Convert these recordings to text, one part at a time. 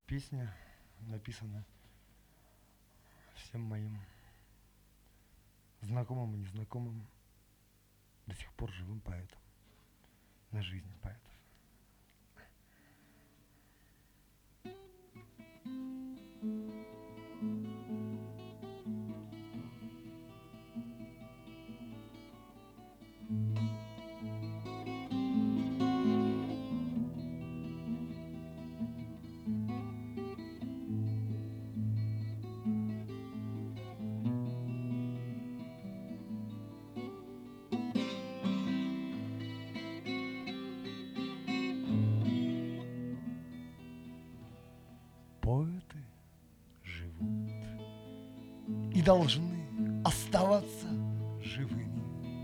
Песня написана всем моим знакомым и незнакомым, до сих пор живым поэтам, на жизнь поэтов. Поэты живут и должны оставаться живыми.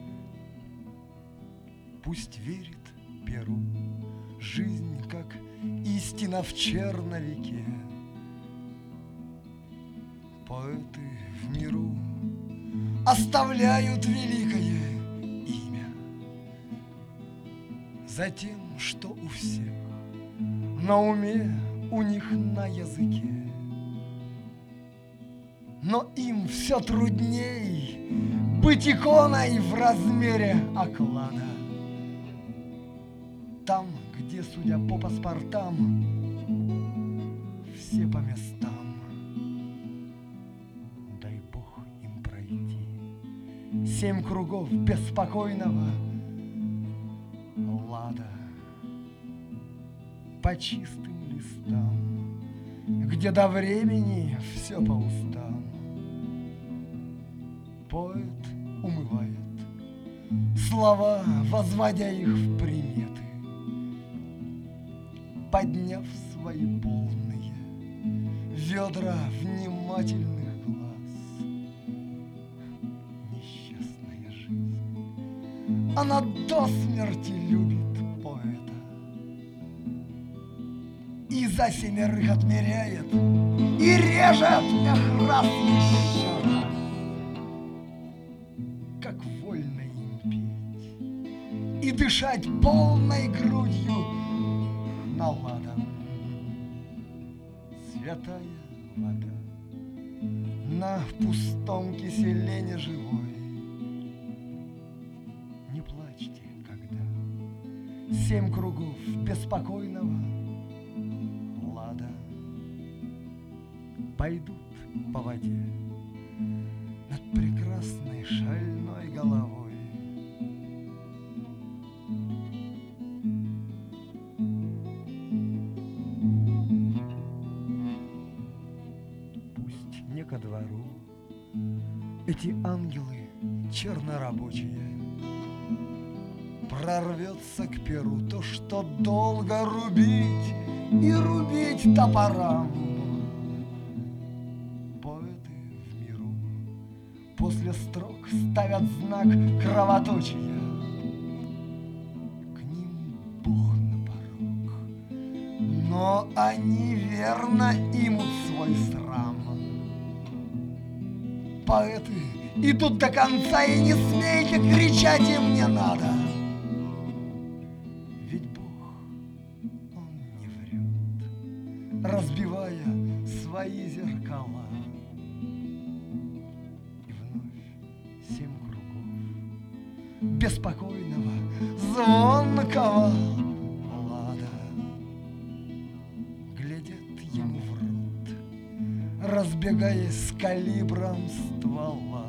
Пусть верит перу жизнь, как истина в черновике. Поэты в миру оставляют великое имя за тем, что у всех на уме, у них на языке. Но им все трудней быть иконой в размере оклада. Там, где, судя по паспортам, все по местам. Дай Бог им пройти 7 кругов беспокойного лада по чистым листам, где до времени все по устам. Поэт умывает слова, возводя их в приметы, подняв свои полные ведра внимательных глаз. Несчастная жизнь, она до смерти любит поэта и за 7 отмеряет и режет их раз еще раз. Как вольно им петь и дышать полной грудью наладом. Святая вода на пустом киселе живой. Не плачьте, когда 7 кругов беспокойного лада пойдут по воде над прекрасной шальной головой. Пусть не ко двору эти ангелы чернорабочие, прорвется к перу то, что долго рубить и рубить топорам. Поэты в миру после строк ставят знак кровоточия. К ним Бог на порог, но они верно имут свой срам. Поэты идут до конца, и не смейте кричать, им не надо. Ведь Бог, Он не врет, разбивая свои зеркала. И вновь 7 кругов беспокойного, звонкого лада глядят ему в рот, разбегаясь с калибром ствола,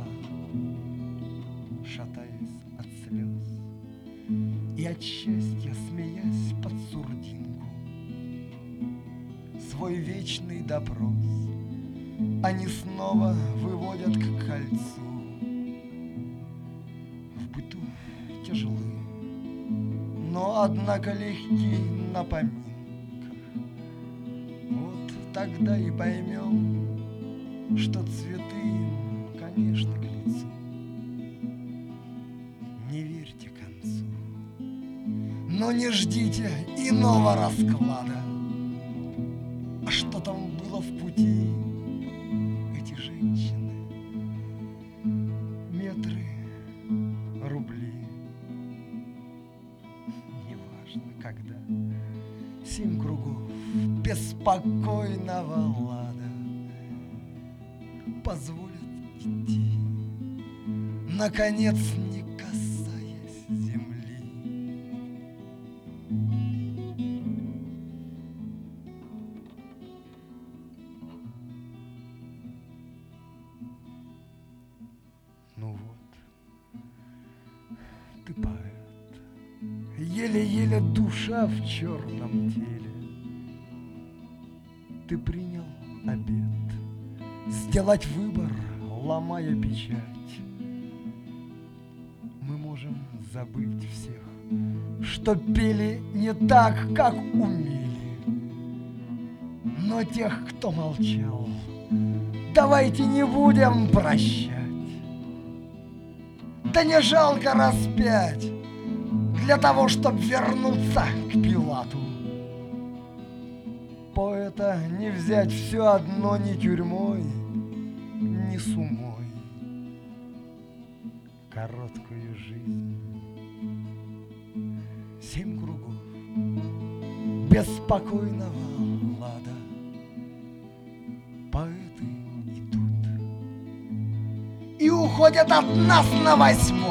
шатаясь от слез и от счастья смеясь под сурдинку. Свой вечный допрос они снова выводят к кольцу. В быту тяжелы, но однако легки на поминках. Вот тогда и поймем, что цветы им, конечно, к лицу. Не верьте концу, но не ждите иного расклада. А что там было в пути? Эти женщины, метры, рубли. Неважно, когда 7 кругов без спокойного лада позволят идти, наконец, не касаясь земли. Ну вот, ты поэт, еле-еле душа в черном теле. Ты принял обет сделать выбор, ломая печать. Мы можем забыть всех, что пели не так, как умели. Но тех, кто молчал, давайте не будем прощать. Да не жалко распять для того, чтоб вернуться к Пилату. Поэта не взять все одно ни тюрьмой, ни сумой. Короткую жизнь, 7 кругов беспокойного лада. Поэты идут и уходят от нас на 8.